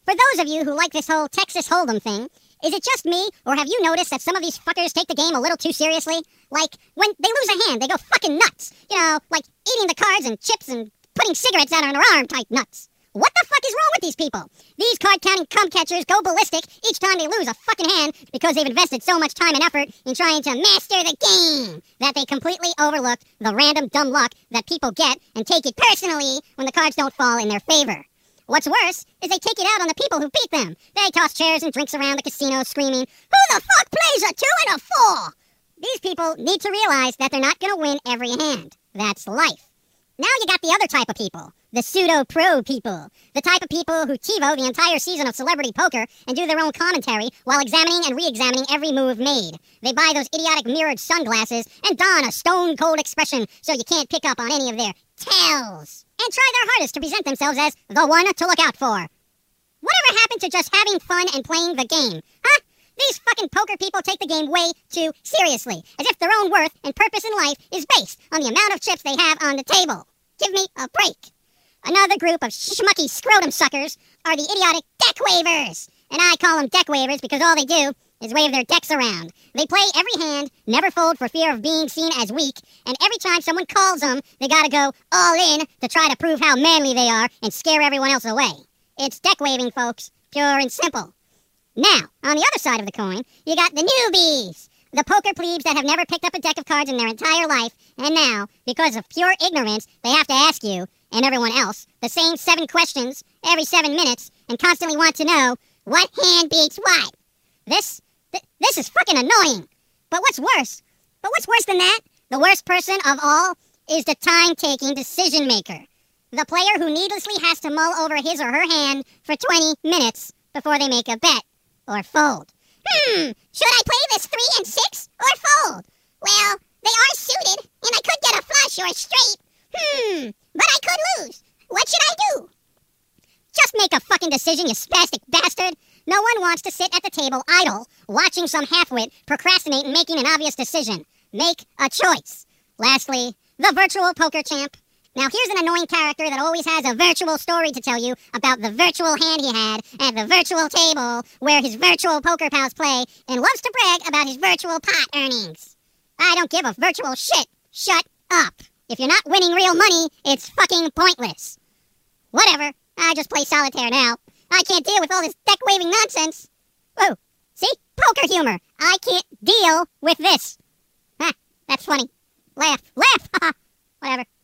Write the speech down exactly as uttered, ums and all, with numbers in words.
For those of you who like this whole Texas Hold'em thing, is it just me, or have you noticed that some of these fuckers take the game a little too seriously? Like, when they lose a hand, they go fucking nuts. You know, like eating the cards and chips and putting cigarettes out on their arm type nuts. What the fuck is wrong with these people? These card-counting cum catchers go ballistic each time they lose a fucking hand because they've invested so much time and effort in trying to master the game that they completely overlook the random dumb luck that people get and take it personally when the cards don't fall in their favor. What's worse is they take it out on the people who beat them. They toss chairs and drinks around the casino screaming, "Who the fuck plays a two and a four?" These people need to realize that they're not going to win every hand. That's life. Now you got the other type of people, the pseudo-pro people, the type of people who TiVo the entire season of Celebrity Poker and do their own commentary while examining and re-examining every move made. They buy those idiotic mirrored sunglasses and don a stone-cold expression so you can't pick up on any of their tells, and try their hardest to present themselves as the one to look out for. Whatever happened to just having fun and playing the game, huh? These fucking poker people take the game way too seriously, as if their own worth and purpose in life is based on the amount of chips they have on the table. Give me a break. Another group of schmucky scrotum suckers are the idiotic deck wavers. And I call them deck wavers because all they do is wave their decks around. They play every hand, never fold for fear of being seen as weak, and every time someone calls them, they gotta go all in to try to prove how manly they are and scare everyone else away. It's deck waving, folks. Pure and simple. Now, on the other side of the coin, you got the newbies. The poker plebes that have never picked up a deck of cards in their entire life, and now, because of pure ignorance, they have to ask you, and everyone else, the same seven questions every seven minutes, and constantly want to know, what hand beats what? This, th- this is fucking annoying. But what's worse? But what's worse than that? The worst person of all is the time-taking decision maker. The player who needlessly has to mull over his or her hand for twenty minutes before they make a bet or fold. Hmm, should I play this three and six or fold? Well, they are suited, and I could get a flush or a straight. Hmm, but I could lose. What should I do? Just make a fucking decision, you spastic bastard. No one wants to sit at the table idle, watching some halfwit procrastinate and making an obvious decision. Make a choice. Lastly, the virtual poker champ. Now here's an annoying character that always has a virtual story to tell you about the virtual hand he had at the virtual table where his virtual poker pals play and loves to brag about his virtual pot earnings. I don't give a virtual shit. Shut up. If you're not winning real money, it's fucking pointless. Whatever. I just play solitaire now. I can't deal with all this deck-waving nonsense. Whoa. See? Poker humor. I can't deal with this. Huh. That's funny. Laugh. Laugh. Haha. Whatever.